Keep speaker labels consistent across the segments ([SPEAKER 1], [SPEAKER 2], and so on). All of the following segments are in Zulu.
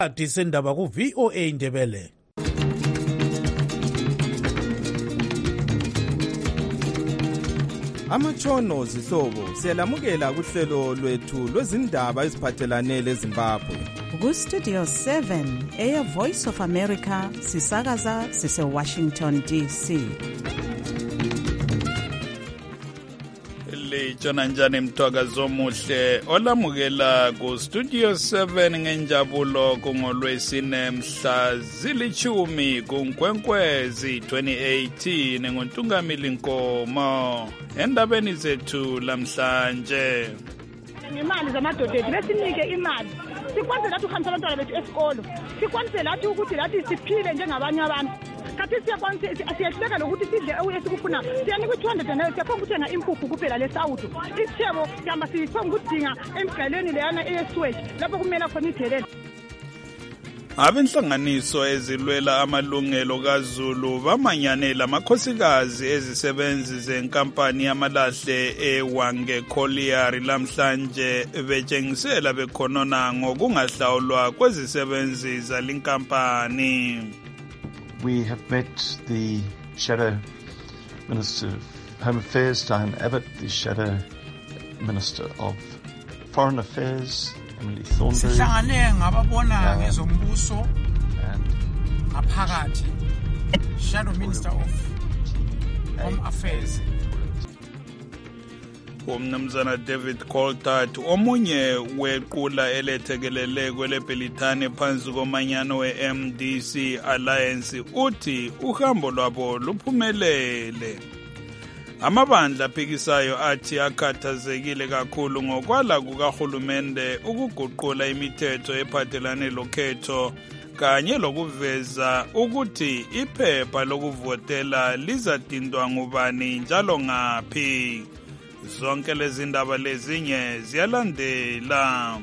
[SPEAKER 1] Disendaba ku VOA Indebele.
[SPEAKER 2] Amatshono zihlobo siyalamukela kuhlelo lwethu lwezindaba eziphathelane leZimbabwe.
[SPEAKER 3] Ku Studio 7 Air Voice of America sisakaza sise Washington DC.
[SPEAKER 4] Lijona njani mthwakazo omuhle olamukela ku Studio 7 ngenjabulo kungolwesine mhla zilithumi kuNkwenkwezi 2018 ngoNtungamili Nkomo. Endabeni zethu lamhlanje
[SPEAKER 5] ngemali zamadoda besinike imali sikwanze lathi uhambisa abantwana bethu esikolo sikwanze lathi ukuthi lathi siphile njengabanye abantu kathi siyahleka lokuthi sidle esikufuna siyanika 200 nayo siyaphonga ukuthenga impuphu kuphela lesawudo isithebo sihamba siphonga ukudinga emgalweni leyana eyeswetch lapho kumele khona idelele.
[SPEAKER 4] Abenhlanganiso ezilwela amalungelo kaZulu bamanyanela amakhosikazi ezisebenzi zenkampani yamalahle eWange Colliery lamhlanje betshengisela bekhonona ngokungahlawulwa kwezisebenzi zalinkampani.
[SPEAKER 6] We have met the Shadow Minister of Home Affairs, Diane Abbott, the Shadow Minister of Foreign Affairs, Emily Thornberry.
[SPEAKER 7] Sihlangane ngababona ngezombuso ngaphakathi Shadow Minister of Home Affairs.
[SPEAKER 4] Umnumzana David Coltart omunye wequla elethekelele kweleBelitane phansi komanyano weMDC Alliance uthi uhambo lwabo luphumelele. Amabandla aphikisayo athi akhathazekile kakhulu ngokwala kukahulumende ukuguqula imithetho ephathelane lokhetho kanye lokuveza ukuthi iphepha lokuvotela lizadindwa ngubani njalo ngaphi. Zonke lezi ndaba lezinye ziyalandela.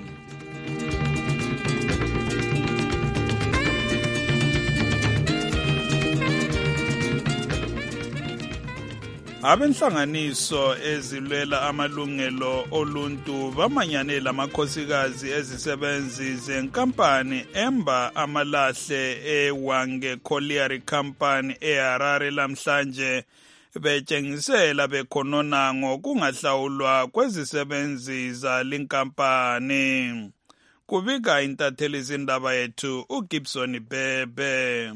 [SPEAKER 4] Abenhlanganiso ezilwela amalungelo oluntu bamanyanela amakhosikazi ezisebenzi zenkampani emba amalahle eWange Colliery Company eHarare lamhlanje betshengisela bekhonona ngokungahlawulwa kwezisebenzi zalinkampani. Kubika intatheli zindaba yethu uGibson Bebe.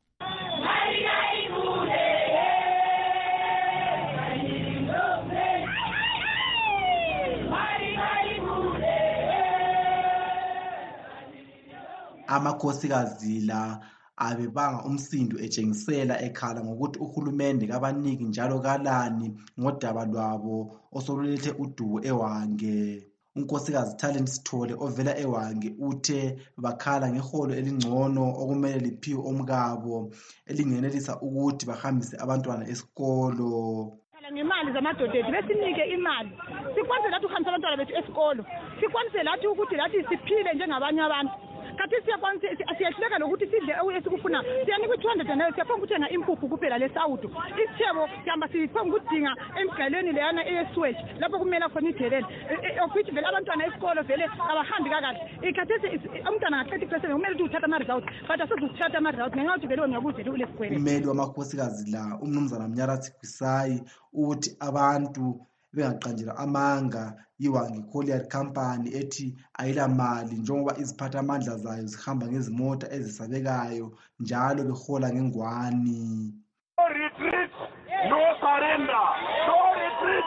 [SPEAKER 8] Amakhosikazi la abebanga umsindo etshengisela ekhala ngokuthi uhulumende kabaniki njalo kalani ngodaba lwabo osolulethe udubo eWange. Unkosikazi Talent Sithole ovela eWange uthe bakhala ngeholo elingcono okumele liphiwe omkabo elingenelisa ukuthi bahambise abantwana esikolo.
[SPEAKER 5] Ngemali zamadoda besinike imali sikwanze lathi uhambisa abantwana bethu esikolo sikwanze lathi ukuthi lathi siphile njengabanye abantu kathi siyahleka lokuthi sidle esikufuna siyanika 200 nayo siyaphonga ukuthenga impuphu kuphela lesawudo isithebo sihamba siphonga ukudinga emgalweni leyana eyeswetch lapho kumele khona idelele ofithi vele abantwana esikolo vele abahambi kakahle ikhathesi umntwana ngathi ixesha kumele ukuthi uthatha ama-result but asezuthatha ama-result ngenxa yokuthi vele ngiyakuzela ule sikwele.
[SPEAKER 8] Ummeli wamakhosikazi la umnumzana Mnyarathi Gwisayi uthi abantu bengaqanjela amanga iWange Colliery Company ethi ayila mali njengoba iziphathamandla zayo zihamba ngezimota ezisabekayo njalo behola ngengwani.
[SPEAKER 9] No retreat, no surrender, no retreat,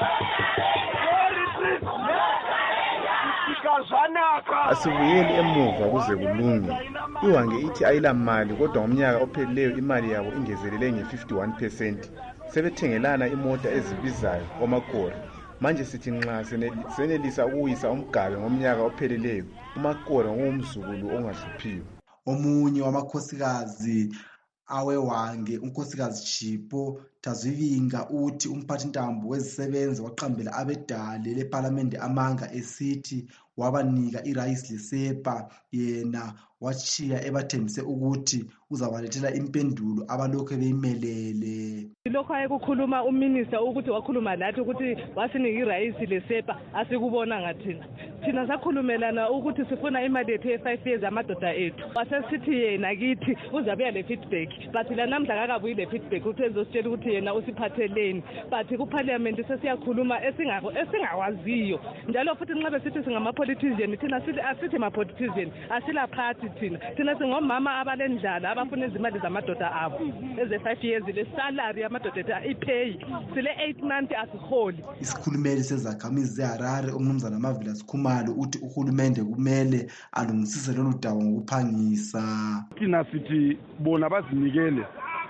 [SPEAKER 9] no retreat.
[SPEAKER 10] Asibuyeli emuva kuze kulunge. iWange ithi ayila mali kodwa ngomnyaka ophelileyo imali yabo ingezelele nge-51%. Sebethengelana imota ezibizayo omakore. Manje sithi nxa senelisa ukuyisa umgabe ngomnyaka ophelileyo umakore ngumzukulu ongahluphiyo.
[SPEAKER 8] Omunye wamakhosikazi aweWange unkosikazi Chipo Tazivinga uthi umphathintambo wezisebenzi waqambela abedale leParliament amanga esithi wabanika irayisi lesepa yena wachiya ebathembise ukuthi uzabalethela impendulo abalokho beyimelele.
[SPEAKER 11] Lokho ayekukhuluma uminister ukuthi wakhuluma lathi ukuthi wasinika irayisi lesepa asikubona ngathina. Thina sakhulumelana ukuthi sifuna imali yethu ye5 years amadoda ethu. Wasesithi yena kithi uzabuya le feedback. But la namhla akakabuyi le feedback ukuthi ezositshela ukuthi yena usiphatheleni. But kuParliament sesiyakhuluma esingawaziyo. Njalo futhi nxa besithi singama politician thina asithi ma politician asila party thina singomama abalendlala abafuna izimali zamadoda abo eze5 years le salary yamadoda ipay sile 8 months asiholi.
[SPEAKER 8] Isikhulumeli sezakhamizi zeHarare umnumzana Amavila Sikhumalo uthi uhulumende kumele alungisise lolu dawo ngokuphangisa.
[SPEAKER 9] Thina sithi bona bazinikele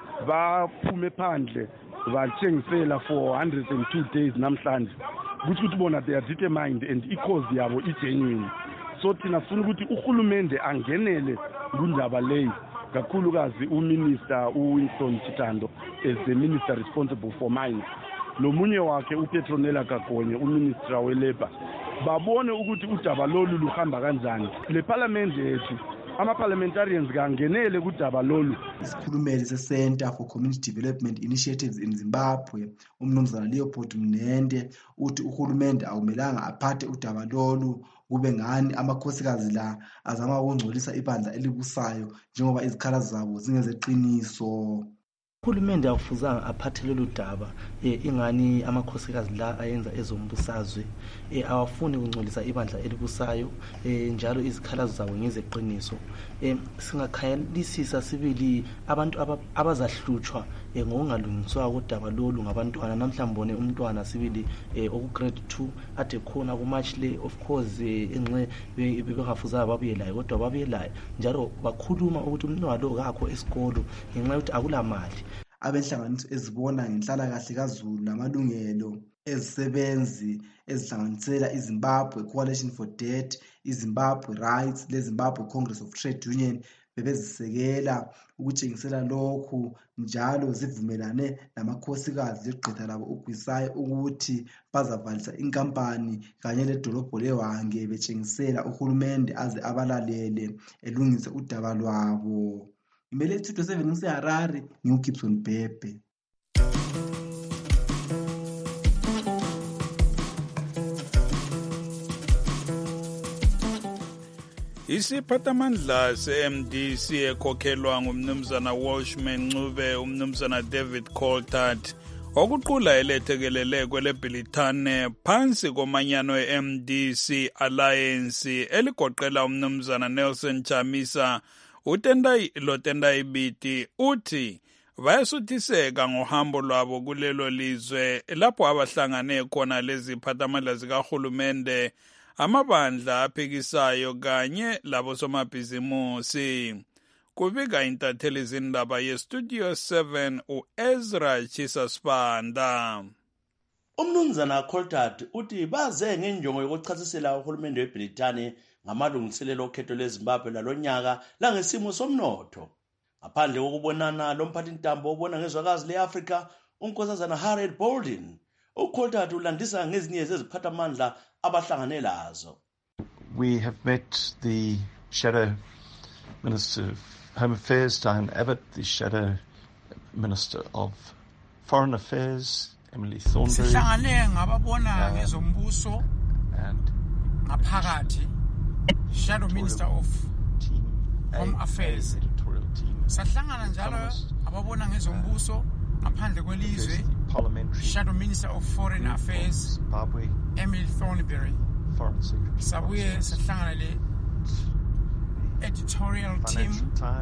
[SPEAKER 9] baphume phandle bathengisela for 102 days namhlanje ukuthi bona they are determined and i-cause yabo i-genuine. So thina sifuna ukuthi uhulumende angenele kundaba leyi kakhulukazi uminister uWinston Chitando as the minister responsible for mines nomunye wakhe uPetronella Kagonye uminister welabor babone ukuthi udaba lolu luhamba kanjani. Le parliament yethu ama-parliamentarians kangenele kudaba lolu.
[SPEAKER 8] Isikhulumeli se-Center for Community Development Initiatives in Zimbabwe umnumzana Leopold Mnende uthi uhulumende awumelanga aphathe udaba lolu kube ngani amakhosikazi la azama ukungcolisa ibandla elibusayo njengoba izikhala zabo zingezeqiniso.
[SPEAKER 12] Uhulumende akufuzanga aphathe lolu daba ingani amakhosikazi la ayenza ezombusazwe awafuni ukungcolisa ibandla elibusayo njalo izikhalazo zabo ngezeqiniso. Singakhayelisisa sibili abantu abazahlutshwa ngokungalungiswa kodaba lolu ngabantwana. Namhlambone umntwana sibili okugrade 2 ade khona kumatch le of course enxe bengafuzanga babuye laye kodwa babuye laye njalo bakhuluma ukuthi umntwana lo kakho esikolo ngenxa yokuthi akulamali.
[SPEAKER 8] Abenhlanganiso ezibona ngenhlalakahle kaZulu namalungelo ezisebenzi ezihlanganisela iZimbabwe Coalition for Debt, iZimbabwe Rights leZimbabwe Congress of Trade Union bebezisekela ukutshengisela lokhu njalo zivumelane namakhosikazi legqitha labo uGwisayo ukuthi bazavalisa inkampani kanye ledolobho leHwange betshengisela uhulumende aze abalalele elungise udaba lwabo. Imele 227 ngiseHarare ngiuGibson Bhebhe.
[SPEAKER 4] Isiphathamandla se-MDC ekhokhelwa ngumnumzana Washman Ncube umnumzana David Coltart okuqula elethekelele kweleBhilithane phansi komanyano e-MDC Alliance eligoqela umnumzana Nelson Chamisa Lotendai Biti uthi bayasuthiseka ngohambo lwabo kulelo lizwe lapho abahlangane khona lezi phathamandla zikahulumende amabandla aphikisayo kanye labo somabhizimusi. Kubika intatheli zindaba yeStudio 7 uEzra Chisasibanda.
[SPEAKER 13] Umnumzana Coltart uthi baze ngenjongo yokuchasisela uhulumende weBrithani ngamalungiselelo okhetho leZimbabwe lalonyaka langesimo somnotho. Ngaphandle kokubonana lomphathintambo obona ngezwekazi leAfrika unkosazana Harriet Bolden, uColtart ulandisa ngezinye zeziphathamandla abahlangane lazo.
[SPEAKER 6] We have met the Shadow Minister of Home Affairs, Diane Abbott, the Shadow Minister of Foreign Affairs, Emily Thornberry,
[SPEAKER 7] sihlangane ngababona ngezombuso ngaphakathi Shadow Minister of Home Affairs. Sahlangana njalo ababona ngezombuso ngaphandle kwelizwe Shadow Minister of Foreign Affairs Emily Thornberry. Sabuye sahlangana le editorial team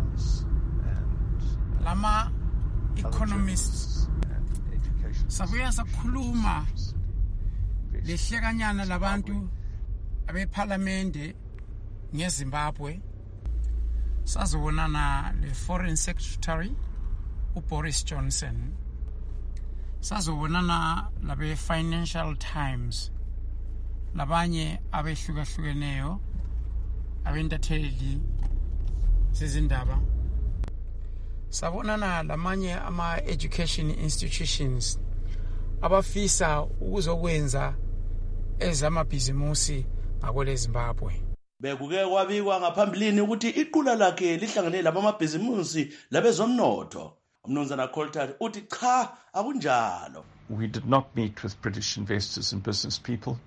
[SPEAKER 7] lama economists. Sabuye sakhuluma lehlekanyana labantu abeParliament ngeZimbabwe. Sazobonana le Foreign Secretary uBoris Johnson. Sazobonana labe Financial Times. Labanye abehlukahlukeneyo abentatheli sezindaba. sabonana lamanye ama-education institutions abafisa ukuzokwenza ezamabhizimusi ngakwele Zimbabwe.
[SPEAKER 13] Bekuke kwabikwa ngaphambilini ukuthi iqula lakhe lihlangane labamabhizimusi labezomnotho. Umnumzana Coltart uthi cha akunjalo.
[SPEAKER 6] We did not meet with British investors and business people.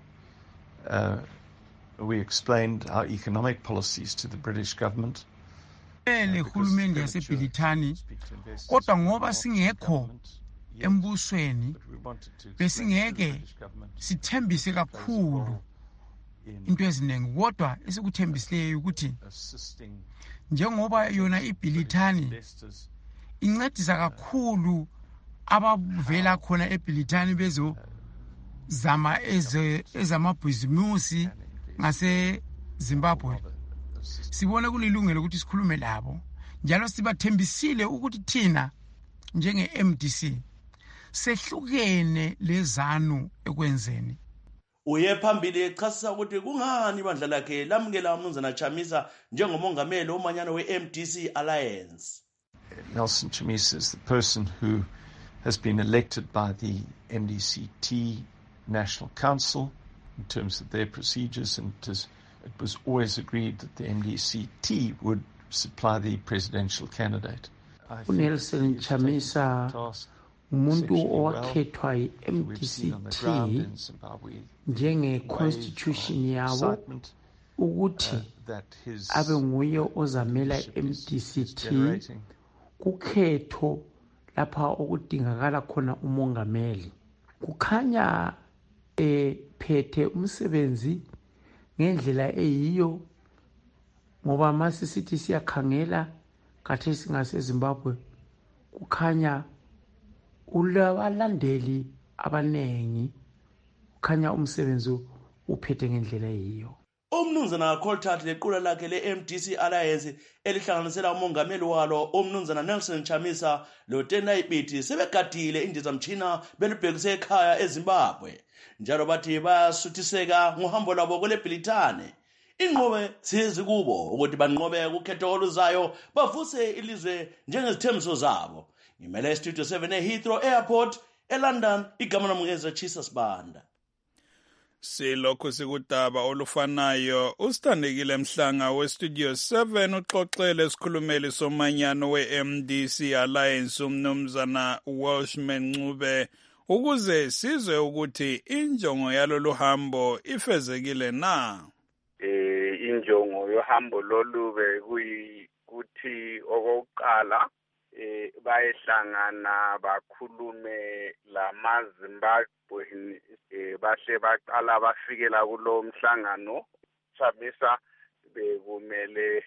[SPEAKER 6] We explained our economic policies to the British government.
[SPEAKER 7] Hulumende yaseBrithani kodwa ngoba singekho embusweni besingeke sithembise kakhulu into eziningi kodwa esikuthembisileyo ukuthi njengoba yona iBrithani incedisa kakhulu abavela khona eBrithani bezo zama ezamabhizimusi ngase Zimbabwe. Sibone kulilungelo ukuthi sikhulume labo njalo sibathembisile ukuthi thina njenge-MDC sehlukene lezanu ekwenzeni.
[SPEAKER 13] Uye phambili echasisa ukuthi kungani ibandla lakhe lamukela umnumzana Chamisa njengomongameli omanyano we-MDC Alliance.
[SPEAKER 6] Nelson Chamisa is the person who has been elected by the MDC-T National Council in terms of their procedures, and it was always agreed that the MDC-T would supply the presidential candidate.
[SPEAKER 14] Nelson Chamisa umuntu owakhethwa yi-MDC-T njenge-constitution yabo ukuthi abe nguye ozamela i-MDC-T kukhetho lapha okudingakala khona umongameli. Kukhanya phethe umsebenzi ngendlela eyiyo ngoba masisithi siyakhangela khathesi ngaseZimbabwe kukhanya ulabalandeli abanengi, kukhanya umsebenzi uphethe ngendlela eyiyo.
[SPEAKER 13] Umnumzana Coltart lequla lakhe le-MDC Alliance elihlanganisela umongameli walo umnumzana Nelson Chamisa lo-Tendai Biti sebegadile indizamtshina belibhekise ekhaya eZimbabwe. Njalo bathi basuthiseka ngohambo lwabo kweleBrithani. Inqobe sizikubo ukuthi banqobe ukhetho oluzayo bavuse ilizwe njengezithembiso zabo. Ngimele Studio 7 eHeathrow Airport eLondon, igama lami ngeZachisa Sibanda.
[SPEAKER 4] Silokhu sikudaba olufanayo usithandekile Mhlanga weStudio 7 uxoxele isikhulumeli somanyano we-MDC Alliance umnumzana Welshman Ncube ukuze sizwe ukuthi injongo yalolu hambo ifezekile na.
[SPEAKER 15] Injongo yohambo lolube kuyikuthi okokuqala bayehlangana bakhulume lamaZimbabwe bahle baqala bafikela kulo mhlangano. Chamisa bekumele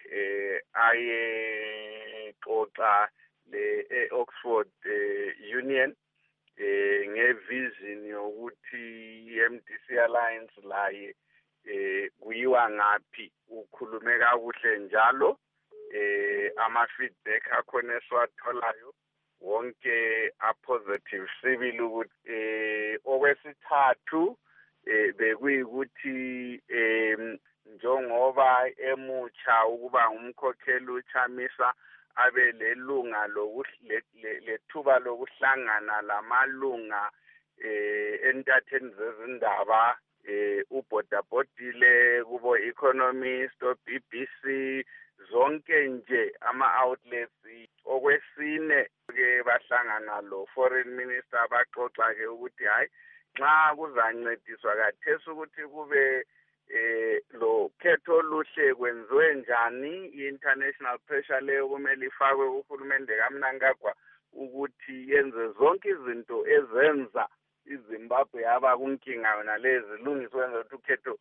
[SPEAKER 15] aye xoxa le-Oxford Union ngevision yokuthi i-MDC Alliance laye kuyiwa ngaphi, ukhulume kakuhle njalo. Ama-feedback akhona esiwatholayo wonke a-positive sibili ukuthi okwesithathu bekuyikuthi njengoba emutsha ukuba ngumkhokheli uChamisa abe lelunga lethuba lokuhlangana lamalunga entatheni zezindaba ubhodabhodile kubo Economist BBC zonke nje ama-outlets. Okwesine ke bahlangana lo foreign minister baxoxa ke ukuthi hayi nxa kuzancediswa kathesi ukuthi kube lo khetho oluhle kwenziwe njani, i-international pressure leyo kumele ifakwe uhulumende kaMnangagwa ukuthi yenze zonke izinto ezenza iZimbabwe yaba kunkinga yona lezi lungiswe wenza ukuthi ukhetho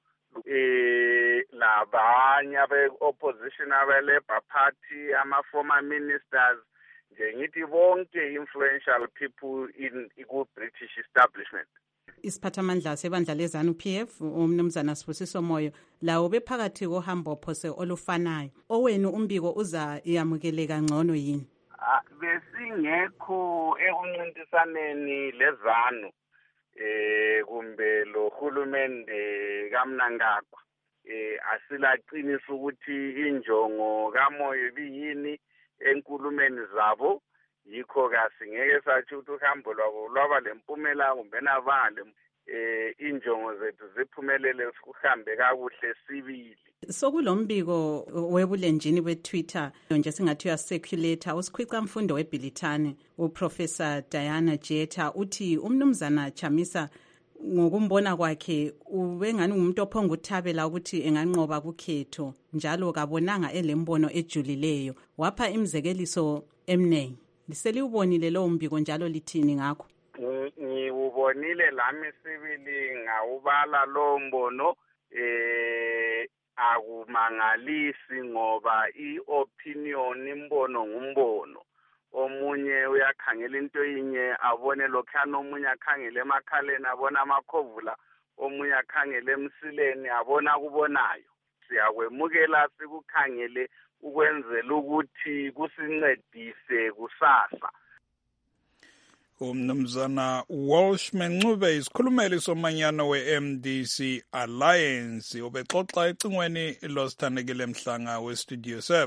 [SPEAKER 15] labanye abe-opposition abe-Labour Party ama-former ministers nje ngithi bonke influential people in ku-British establishment.
[SPEAKER 3] Isiphathamandla sebandla lezanu PF umnumzana Sibusiso Moyo lawo bephakathi kohambo phose olufanayo. Owenu umbiko uza iyamukeleka ngcono yini?
[SPEAKER 15] Besingekho ekuncintisaneni lezanu kumbe lo hulumende kaMnangagwa asilaqinisa ukuthi injongo kaMoyo ibiyini enkulumeni zabo. yikho kasingeke sathi ukuthi uhambo lwabo lwaba lempumela kumbe navale injongo zethu ziphumelele kuhambe kakuhle sibili.
[SPEAKER 3] Sokulombiko webulenjini beTwitter nje singathi uyacirculator usikhwica mfundo weBilitane uProfessor Diana Jetta uthi umnumzana Chamisa ngokumbona kwakhe ubengani umuntu ophonga uthabela ukuthi enganqoba kukhetho njalo kabonanga elembono ejulileyo wapha imzekeliso emnengi. Liseliubonile lo mbiko njalo lithini ngakho?
[SPEAKER 15] Ngiubonile lami sibili ngawubala lo mbono akumangalisi ngoba iopinion imbono ngumbono. Omunye uyakhangela into yinye abone lokhana, omunye akhangela emakhaleni abona amakhovula, omunye akhangela emsileni abona kubonayo. Siyakwemukela sikukhangele ukwenzela ukuthi kusincedise kusasa.
[SPEAKER 4] Umnumzana Walsh Mencube isikhulumeli somanyano we-MDC Alliance ubexoxa ecingweni losithandekile Mhlanga weStudio 7.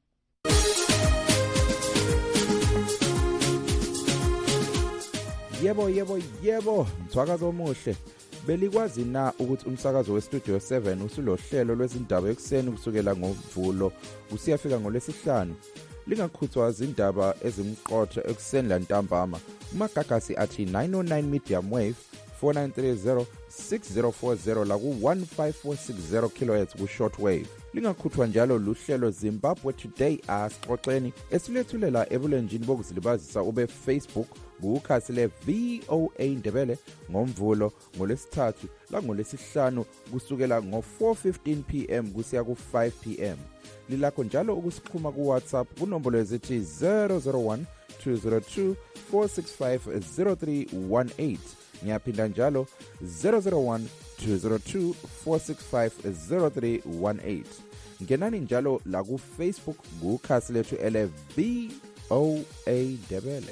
[SPEAKER 2] Yebo, mthwakazo omuhle. Belikwazi na ukuthi umsakazo weStudio 7 usulohlelo lwezindaba ekuseni kusukela ngoMvulo usiyafika ngoLwesihlanu? Lingakhuthwa izindaba ezimqotho ekuseni lantambama. Umagagasi athi 909 medium wave 4930 6040 la ku 15460 kHz ku shortwave. Lingakhuthwa njalo luhlelo Zimbabwe Today asixoxeni esilethulela ebulenjini bokuzilibazisa ube Facebook kukhasi le VOA Ndebele ngoMvulo ngoLwesithathu la ngoLwesihlanu kusukela ngo4:15 PM kusiya ku5 PM. Lilakho njalo ukusixhuma ku WhatsApp kunombolo ezithi 001 202 465 0318. Ngiyaphinda njalo 001 202 465 0318. Ngenani njalo la ku Facebook kukhasi lethu ele VOA Ndebele.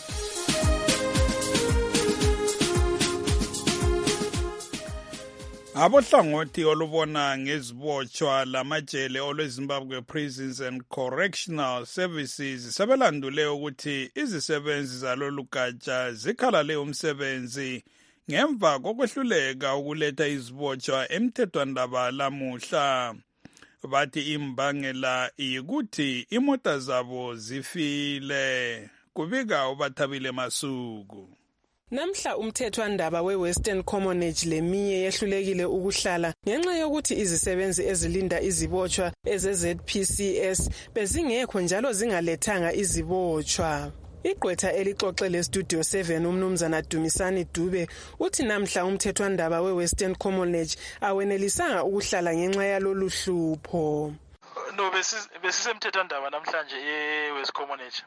[SPEAKER 4] Abohlangothi olubona ngezibotshwa lamajele olweZimbabwe Prisons and Correctional Services sebelandule ukuthi izisebenzi zalolu gatsha zikhalale umsebenzi ngemva kokwehluleka ukuletha izibotshwa emthethwandaba lamuhla. Bathi imbangela yikuthi imota zabo zifile. Kubika uBathabile Masuku.
[SPEAKER 16] Namhla umthethwandaba we-Western Commonwealth leminye yehlulekile ukuhlala ngenxa yokuthi izisebenzi ezilinda izibotshwa eze-ZPCS bezingekho njalo zingalethanga izibotshwa. Igqwetha elixoxe leStudio 7 umnumzana Dumisani Dube uthi namhla umthethwandaba we-Western Commonwealth awenelisanga ukuhlala ngenxa yalolu hlupho.
[SPEAKER 17] No, besisemthethwandaba namhlanje e-West Commonwealth.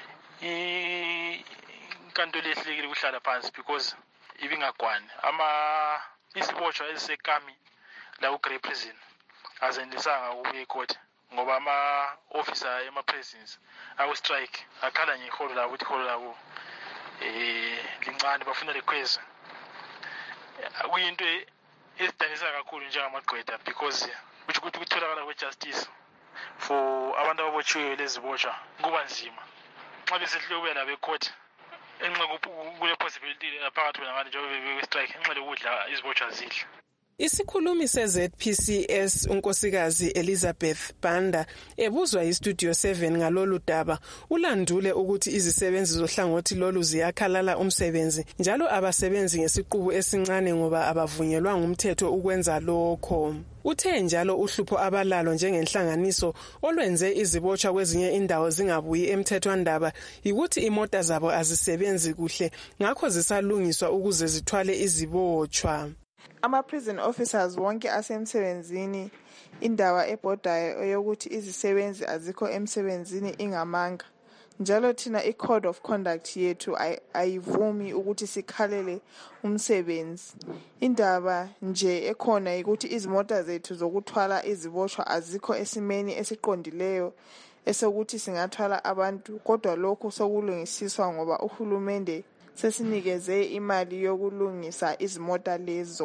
[SPEAKER 17] Inkantolo yehlulekile ukuhlala phansi because ibingagwani izibotshwa ezisekami la uGrey Prison azenelisanga ukubuya ecourt ngoba ama-officer ema-prisons awu-strike akhala ngeholo labo ukuthi iholo labo lincane bafuna likhweza. Kuyinto ezidanisa kakhulu njengamagqwetha because kuthi ukuthi ukutholakala kwe-justice for abantu ababotshiweyo lezibotshwa kuba nzima nxa besehlule ukuya labo ecourt enxa kule possibility phakathi kwengane njengoba bestrike enxa lokudla izibotshwa zidla.
[SPEAKER 16] Isikhulumi se-ZPCS unkosikazi Elizabeth Banda ebuzwa iStudio 7 ngalolu daba ulandule ukuthi izisebenzi zohlangothi lolu ziyakhalala umsebenzi njalo abasebenzi ngesiqubu esincane ngoba abavunyelwa ngumthetho ukwenza lokho. Uthe njalo uhlupho abalalo njengenhlanganiso olwenze izibotshwa kwezinye indawo zingabuyi emthethwandaba yikuthi imota zabo azisebenzi kuhle ngakho zisalungiswa ukuze zithwale izibotshwa.
[SPEAKER 18] Ama-prison officers wonke asemsebenzini indaba ebhodayo yokuthi izisebenzi azikho emsebenzini ingamanga. Njalo thina i-code of conduct yethu ayivumi ukuthi sikhalele umsebenzi. Indaba nje ekhona ukuthi izimota zethu zokuthwala izibotshwa azikho esimeni esiqondileyo esokuthi singathwala abantu, kodwa lokhu sokulungisiswa ngoba uhulumende sesinikeze imali yokulungisa izimota lezo.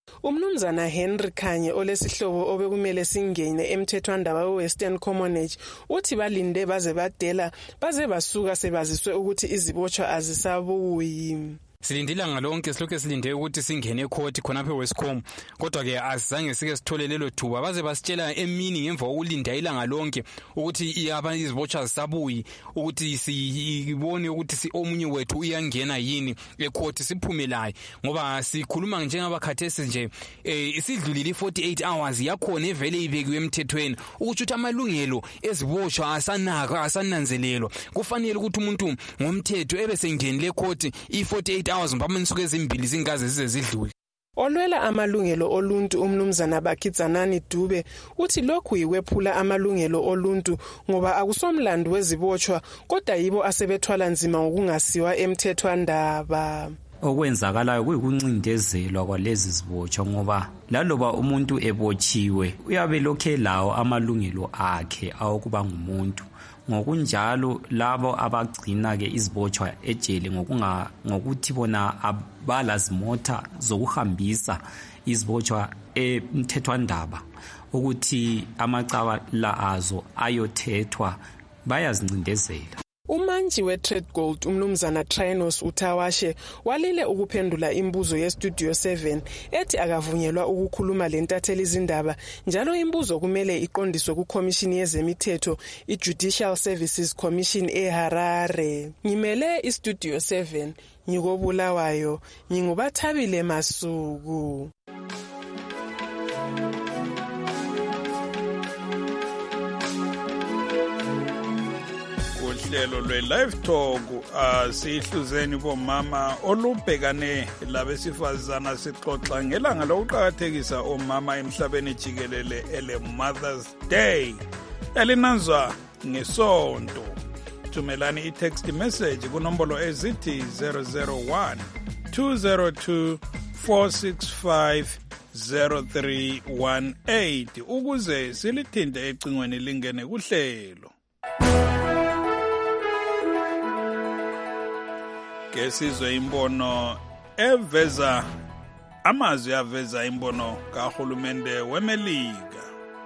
[SPEAKER 16] Umnumzana Henry Khanye olesihlobo obekumele singene emthethwandaba we-Western Commonwealth uthi balinde baze badela baze basuka sebaziswe ukuthi izibotshwa azisabuyi.
[SPEAKER 19] Silindile ngalonke silokho silinde ukuthi singene ecourt khonapha eWestcom kodwa ke asizange sike sithole lelo thuba baze basitshela emini ngemva kokulinda ilanga lonke ukuthi izibotshwa zisabuyi ukuthi sibone ukuthi omunye wethu uyangena yini ecourt siphumelayo ngoba sikhuluma njengabakhathesi nje isidlulile 48 hours yakhona evele ibekiwe emthethweni ukuthi amalungelo ezibotshwa asananzelelwa kufanele ukuthi umuntu ngomthetho ebesengenile ecourt i48 hours mpama insuku ezimbili zingaze zize zidlule.
[SPEAKER 16] Olwela amalungelo oluntu umnumzana Bakhidzanani Dube uthi lokhu yiwephula amalungelo oluntu ngoba akusomlando wezibotshwa kodwa yibo asebethwala nzima ngokungasiwa emthethwandaba.
[SPEAKER 20] Okwenzakalayo kuyikuncindezelwa kwalezi zibotshwa ngoba laloba umuntu ebotshiwe uyabe lokhe lawo amalungelo akhe awokuba ngumuntu. Ngokunjalo labo abagcina ke izibotshwa ejele ngokuthi bona abalazimota zokuhambisa izibotshwa emthethwandaba ukuthi amacala azo ayothethwa bayazincindezela.
[SPEAKER 16] Umanji we-Trade Gold umnumzana Trinos Utawashe walile ukuphendula imbuzo ye-Studio 7 ethi akavunyelwa ukukhuluma lentatheli izindaba njalo imbuzo kumele iqondiswe kuKhomishini yezemithetho i-Judicial Services Commission eHarare. Ngimele i-Studio 7 ngikobulawayo ngingubathabile Masuku.
[SPEAKER 4] Uhlelo lwe-Live Talk sihluzeni bomama olubhekane labesifazana sixoxa ngelanga lokuqakathekisa omama emhlabeni jikelele ele Mother's Day elinanzwa ngeSonto. Thumelani i-text message kunombolo ezithi 001 202 465 0318 ukuze silithinte ecingweni lingene kuhlelo. Kesizwe imbono eveza amazwi aveza imbono kahulumende weMelika.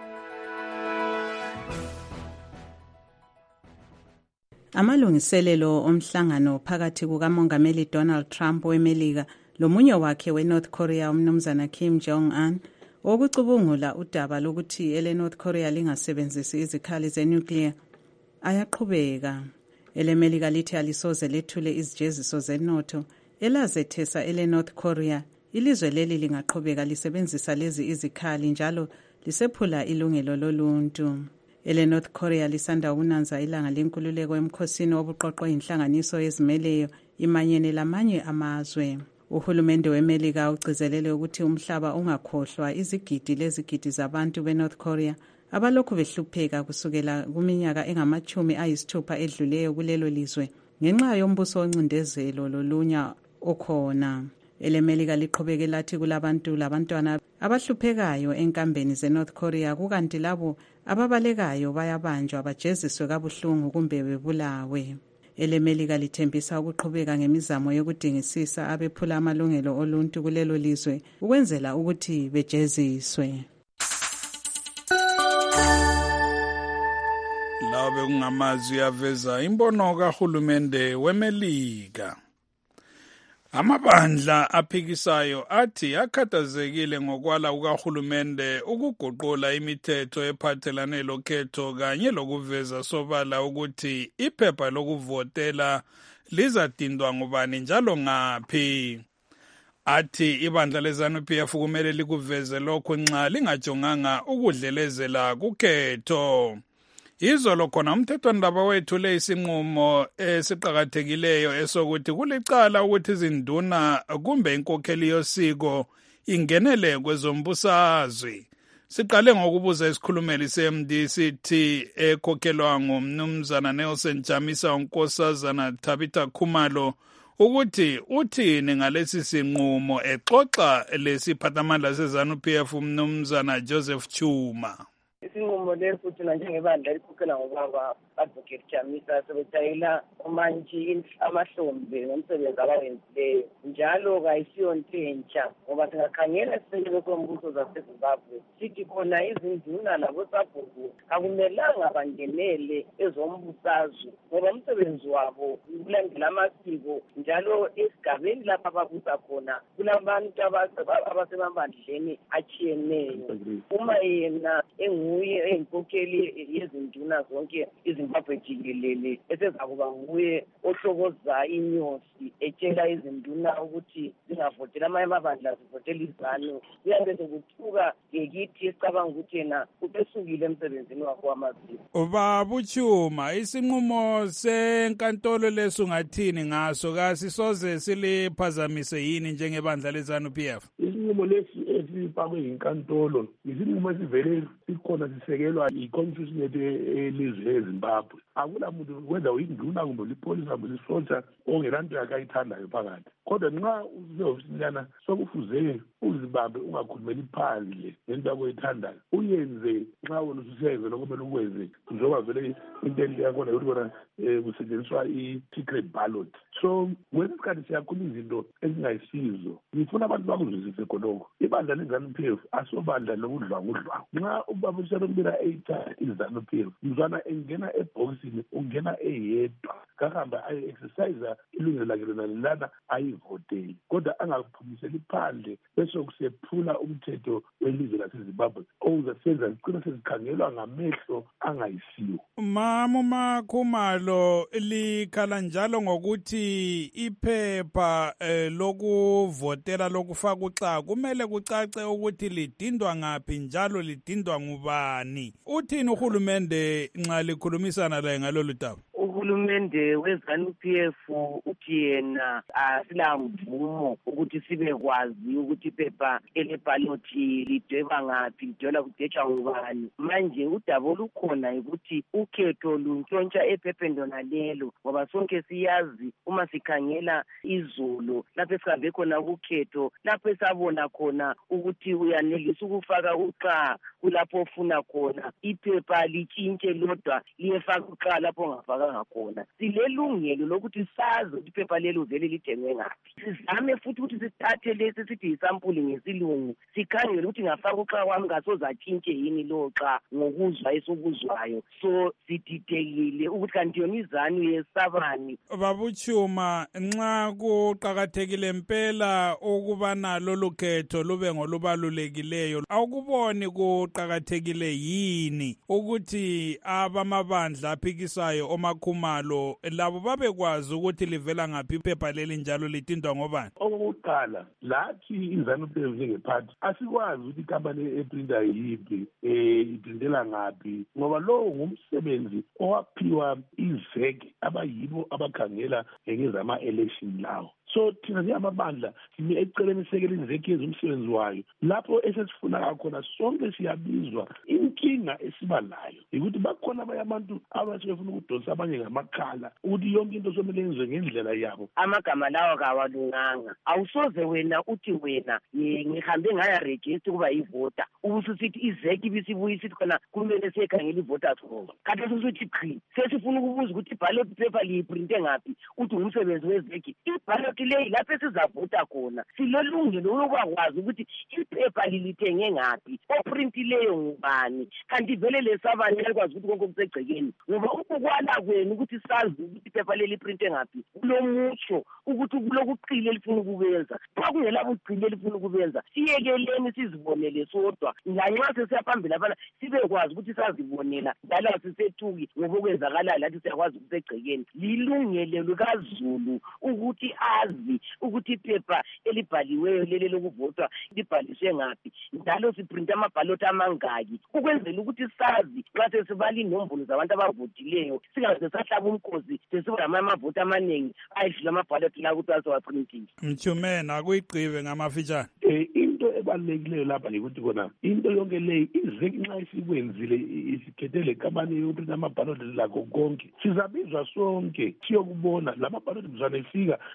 [SPEAKER 3] Amalungiselelo omhlangano phakathi kukamongameli Donald Trump weMelika lomunye wakhe weNorth Korea umnumzana Kim Jong-un wokucubungula udaba lokuthi ele-North Korea lingasebenzisi izikhali zenuclear ayaqhubeka. EleMelika lithi alisoze lethule izijeziso zenotho elazethesa ele-North Korea ilizwe leli lingaqhubeka lisebenzisa lezi izikhali njalo lisephula ilungelo loluntu. Ele-North Korea lisanda ukunanza ilanga lenkululeko emkhosini obuqoqwe inhlanganiso ezimeleyo imanyene lamanye amazwe. Uhulumende weMelika ugcizelele ukuthi umhlaba ungakhohlwa izigidi lezigidi zabantu beNorth Korea abalokhu behlupheka kusukela kuminyaka engama-60 edluleyo kulelo lizwe ngenxa yombuso oncindezelo lolunya okhona. EleMelika liqhubeke lathi kulabantu labantwana abahluphekayo enkambeni zeNorth Korea kukanti labo ababalekayo bayabanjwa bajeziswe kabuhlungu kumbe bebulawe. EleMelika lithembisa ukuqhubeka ngemizamo yokudingisisa abephula amalungelo oluntu kulelo lizwe ukwenzela ukuthi bejeziswe.
[SPEAKER 4] Labe kungamazwi aveza imbono kahulumende weMelika. Amabandla aphikisayo athi akhathazekile ngokwala kukahulumende ukuguqula imithetho ephathelane lokhetho kanye lokuveza sobala ukuthi iphepha lokuvotela lizadindwa ngubani njalo ngaphi. Athi ibandla leZANU-PF kumele likuveze lokho nxa lingajonganga ukudlelezela kukhetho. Izolo khona umthethwandaba wethule isinqumo esiqhakathekileyo esokuthi kulicala ukuthi izinduna kumbe inkokheli yosiko ingenele kwezombusazwe. Siqale ngokubuza isikhulumeli seMDC ekhokhelwa ngumnumzana Nelson Chamisa unkosazana Tabitha Khumalo ukuthi uthini ngalesi sinqumo exoxa lesiphathamandla seZANU-PF umnumzana Joseph Chuma.
[SPEAKER 21] isinqumo leso thina njengebandla elikhokhela ngobaba advocate Chamisa sebetayela manje amahlombe ngomsebenzi abawenzileyo njalo kayisiyonto entsha ngoba singakhangela isisekelo sombuso zaseZimbabwe sithi khona izinduna labosabhuku akumelanga bangenele ezombusazwe ngoba umsebenzi wabo kulandela amasiko njalo esigabeni lapha ababusa khona kulabantu abasemabandleni atshiyeneyo. Uma yena enguye eyinkokheli yezinduna zonke iZimbabwe jikelele esezakuba nguye ohlokoza inyosi etshela izinduna ukuthi zingavotela amanye amabandla zivotela izanu kuyabe sekuthuka ngekithi esicabanga ukuthi yena ubesukile emsebenzini wakhe wamasiko.
[SPEAKER 4] Babuchuma, isinqumo senkantolo lesungathini ngaso kasisoze siliphazamise yini njengebandla leZANU-PF?
[SPEAKER 22] Isinqumo lesi esifakwe yinkantolo isinqumo esivele sikhona sisekelwa i-constitution yethu elizwe eZimbabwe. Akula muntu whether uyinduna kumbe lipolisa kumbe lisotsha ongelanto yakhe ayithandayo phakathi. Kodwa nxa usehofisini sokufuze uzibambe ungakhulumeli phandle ngento yakho oyithandayo uyenze nxa wena ususenze lokumele ukwenze njengoba vele into enhle yakhona yokuthi kona kusetshenziswa i-secret ballot. So kwesinye isikhathi siyakhuluma izinto ezingayisizo. Ngifuna abantu bakuzwisise khonokho. Ibandla leZANU-PF asobandla lokudlwangudlwangu. Nxa ubaba uShalomila eyithatha iZANU-PF mzwana engena ebhokisini ungena eyedwa kahamba ayi-exercise ilungelo lakhe lona lana ayivoteli kodwa angaphumiseli phandle bese kusephula umthetho welizwe laseZimbabwe okuzasenza sigcina sezikhangelwa ngamehlo angayisiwo.
[SPEAKER 4] Mama Makhumalo likhala njalo ngokuthi iphepha lokuvotela lokufaka uxa kumele kucace ukuthi lidindwa ngaphi njalo lidindwa ngubani. Uthini uhulumende nxa likhulumisana laye ngalolu daba?
[SPEAKER 21] Uhulumende weZANU-PF uthi yena asilamvumo ukuthi sibe kwazi ukuthi iphepha elebhalothi lidweba ngaphi lidwela kudetshwa ngubani. Manje udaba olukhona ukuthi ukhetho luntshontsha ephepheni lona lelo ngoba sonke siyazi uma sikhangela izolo lapho esihambe khona kukhetho lapho esabona khona ukuthi uyanelisa ukufaka uxa kulapho ofuna khona iphepha litshintshe lodwa liyefaka uxa lapho ongafaka ngakhona. Silelungelo lokuthi sazi ukuthi iphepha lelo vele lidengwe ngaphi. Sizame futhi ukuthi sithathe lesi sithi yisampuli ngesilungu sikhangele ukuthi ngafaka uxa kwami ngasozatshintshe yini lo xa ngokuzwa esokuzwayo. So sididekile ukuthi kanti yona iZANU yesabani.
[SPEAKER 4] Babuchuma, nxa kuqakathekile impela ukubana lolu khetho lube ngolubalulekileyo awukuboni kuqakathekile yini ukuthi abamabandla aphikisayo omakhumalo labo babekwazi ukuthi livela ngaphi iphepha leli njalo litindwa ngobani?
[SPEAKER 22] Okokuqala lathi iZANU-PF njengephathi asikwazi ukuthi ikhampani eprinta yiphi iprintela ngaphi ngoba lowo ngumsebenzi owaphiwa iZEC abayibo abakhangela ngezama-election lawo. So thina njengamabandla sime eceleni sekele iZEC yenza umsebenzi wayo lapho esesifuna kakhona sonke siyabizwa. Inkinga esiba nayo ukuthi bakhona abanye abantu abasefuna ukudonsa abanye ngamakhala ukuthi yonke into somele yenziwe ngendlela yabo.
[SPEAKER 21] Amagama lawa kawalunganga. Awusoze wena uthi wena ngihambe ngaya register kuba yivota ubususithi iZEC ibisibuya isithi khona kumele siyekhangela ivoters roll. Kanti susithi qhi sesifuna ukubuza ukuthi iballot paper liyiprinte ngaphi uthi umsebenzi weZEC. Iballot leyi lapho esizavota khona silelungelo lokwazi ukuthi iphepha lilithenge ngaphi oprintileyo ngubani kanti vele lesabani yalikwazi ukuthi konke kusegcekeni ngoba ukukwala kwenu ukuthi sazi ukuthi iphepha leli printe ngaphi kulomutsho ukuthi kulokuqile elifuna ukubenza xa kungelabuqile elifuna ukubenza siyekeleni sizibonele sodwa lanxa sesiyaphambili lapha sibe kwazi ukuthi sazibonela njalo sisethuki ngoba okwenzakalayo lathi siyakwazi kusegcekeni. Lilungelo likaZulu ukuthi azi ukuthi iphepha elibhaliweyo leli lokuvotwa libhaliswe ngaphi njalo siprinta amabhaloti amangaki ukwenzela ukuthi sazi xa sesibala inombolo zabantu abavotileyo singaze sahlaba umkhosi sesiba namavoti amaningi ayidlula amabhaloti la ukuthi azowaprintile.
[SPEAKER 4] Mchumena akuyigqibe ngamafitshane.
[SPEAKER 22] Into ebalulekileyo lapha ngikuthi kona into yonke leyi iZEC nxa isikwenzile isikhethele kampani yokuprinta amabhaloti lakho konke sizabizwa sonke siyokubona lamabhaloti mzwana efika sizabe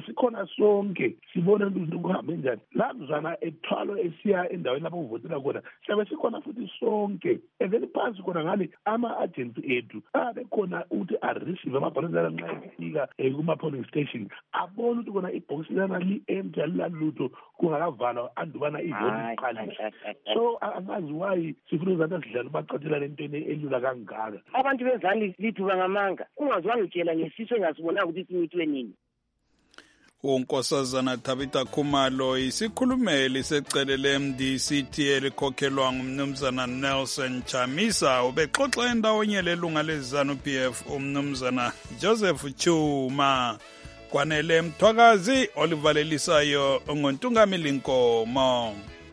[SPEAKER 22] sikhona sonke sibone ukuthi kuhambe njani la mzana ethwalo esiya endaweni lapho kuvotela khona siyabe sikhona futhi sonke evele phansi khona ngale ama-agents ethu abekhona ukuthi areceive amabhalozana nxa efika kuma-polling station abone ukuthi khona ibhokisi lana li-empty alilalutho kungakavalwa andubana ivoti iqalisa. So angazi why sifuna uzathi sidlala ubacathelana entweni elula kangaka.
[SPEAKER 21] Abantu bezani lithu bangamanga ungazwanga utshela ngesiso engasibonanga ukuthi sinyithwe nini.
[SPEAKER 4] uNkosazana Tabitha Khumalo isikhulumeli secele le-MDC elikhokhelwa ngumnumzana Nelson Chamisa ubexoxa endawonye lelunga lezanu-PF umnumzana Joseph Chuma. Kwanele Mthwakazi olivalelisayo ngontungameli Nkomo.